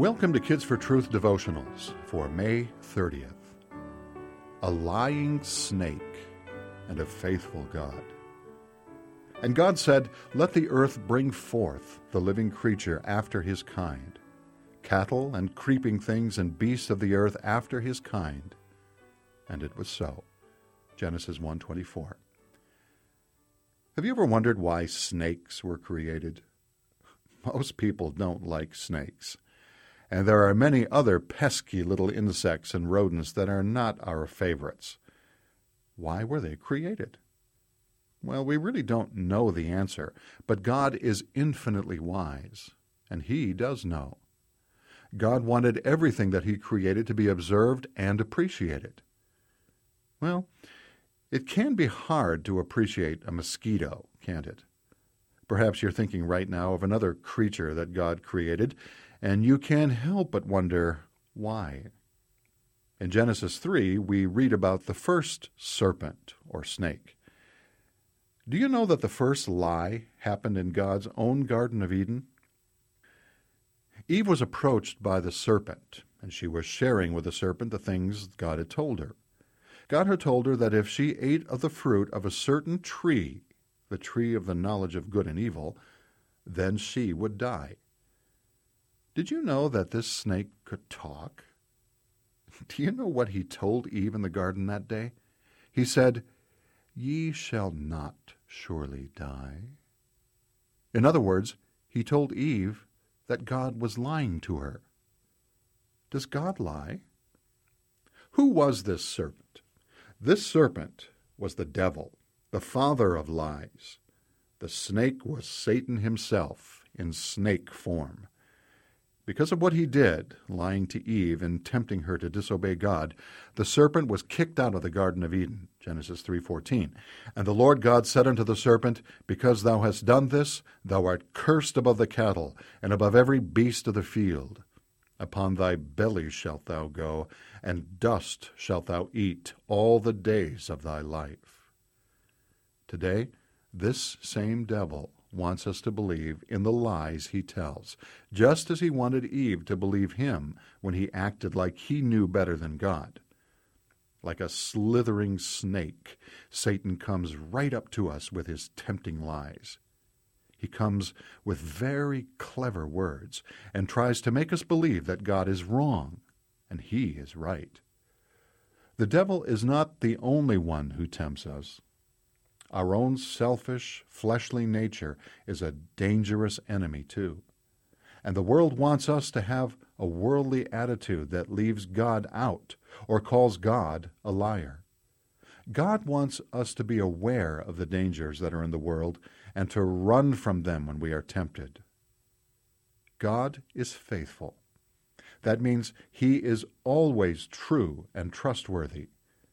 Welcome to Kids for Truth devotionals for May 30th. A lying snake and a faithful God. And God said, "Let the earth bring forth the living creature after his kind, cattle and creeping things and beasts of the earth after his kind." And it was so. Genesis 1:24. Have you ever wondered why snakes were created? Most people don't like snakes. And there are many other pesky little insects and rodents that are not our favorites. Why were they created? Well, we really don't know the answer, but God is infinitely wise, and He does know. God wanted everything that He created to be observed and appreciated. Well, it can be hard to appreciate a mosquito, can't it? Perhaps you're thinking right now of another creature that God created, and you can't help but wonder why. In Genesis 3, we read about the first serpent, or snake. Do you know that the first lie happened in God's own Garden of Eden? Eve was approached by the serpent, and she was sharing with the serpent the things God had told her. God had told her that if she ate of the fruit of a certain tree, the tree of the knowledge of good and evil, then she would die. Did you know that this snake could talk? Do you know what he told Eve in the garden that day? He said, "Ye shall not surely die." In other words, he told Eve that God was lying to her. Does God lie? Who was this serpent? This serpent was the devil, the father of lies. The snake was Satan himself in snake form. Because of what he did, lying to Eve and tempting her to disobey God, the serpent was kicked out of the Garden of Eden, Genesis 3:14. And the Lord God said unto the serpent, "Because thou hast done this, thou art cursed above the cattle, and above every beast of the field. Upon thy belly shalt thou go, and dust shalt thou eat all the days of thy life." Today, this same devil wants us to believe in the lies he tells, just as he wanted Eve to believe him when he acted like he knew better than God. Like a slithering snake, Satan comes right up to us with his tempting lies. He comes with very clever words and tries to make us believe that God is wrong and he is right. The devil is not the only one who tempts us. Our own selfish, fleshly nature is a dangerous enemy, too. And the world wants us to have a worldly attitude that leaves God out or calls God a liar. God wants us to be aware of the dangers that are in the world and to run from them when we are tempted. God is faithful. That means He is always true and trustworthy.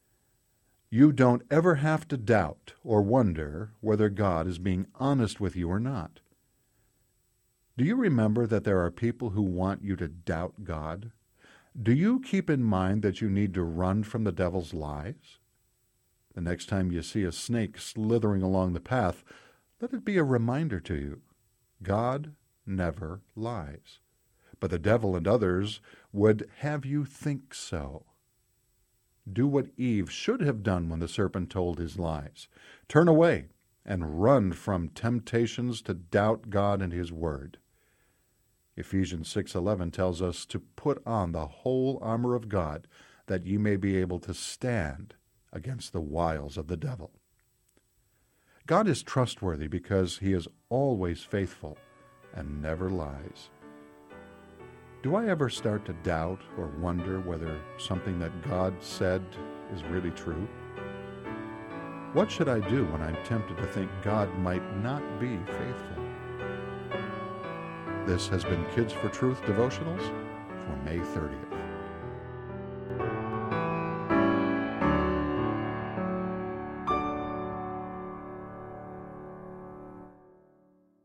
You don't ever have to doubt or wonder whether God is being honest with you or not. Do you remember that there are people who want you to doubt God? Do you keep in mind that you need to run from the devil's lies? The next time you see a snake slithering along the path, let it be a reminder to you. God never lies. But the devil and others would have you think so. Do what Eve should have done when the serpent told his lies. Turn away and run from temptations to doubt God and His Word. Ephesians 6:11 tells us to put on the whole armor of God that ye may be able to stand against the wiles of the devil. God is trustworthy because He is always faithful and never lies. Do I ever start to doubt or wonder whether something that God said is really true? What should I do when I'm tempted to think God might not be faithful? This has been Kids for Truth devotionals for May 30th.